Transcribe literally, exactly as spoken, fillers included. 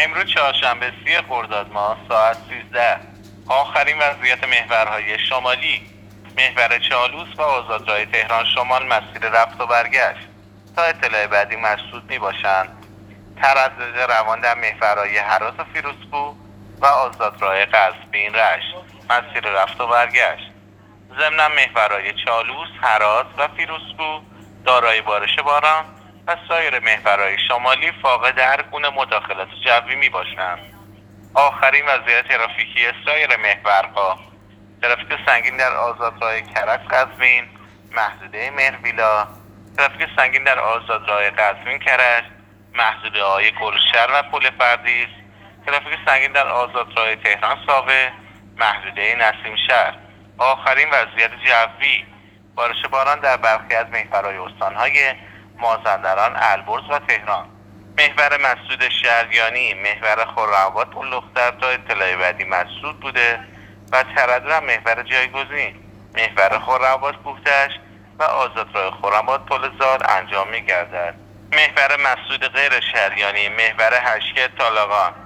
امروز چهارشنبه سی خرداد ماه ساعت سیزده. آخرین وضعیت محورهای شمالی: محور چالوس و آزادراه تهران شمال مسیر رفت و برگشت. تا اطلاع بعدی مشدود می باشند. تردد روان در محورهای هرات و فیروزکوه و آزادراه قزوین رشت مسیر رفت و برگشت. ضمن محورهای چالوس، هرات و فیروزکوه دارای بارش باران و سایر محورهای شمالی فاقد هر گونه مداخلت جوی می باشند. آخرین وضعیت ترافیکی سایر محورها: ترافیک سنگین در آزادراه کرج قزوین، محدوده مهرویلا، ترافیک سنگین در آزادراه قزوین کرج، محدوده های گلشهر و پل پردیس، ترافیک سنگین در آزادراه تهران ساوه، محدوده نسیم شهر. آخرین وضعیت جوی: بارش باران در برخی از محورهای استانهای مازندران، البرز و تهران. محور مسدود شهریانی، محور خرم‌آباد پل‌دختر تا اطلاع بعدی مسدود بوده و تردد محور جایگزین، محور خرم‌آباد کوه‌دشت و آزادراه خرم‌آباد پل زال انجام می‌گردد. محور مسدود غیر شهریانی، محور هشکه طالقان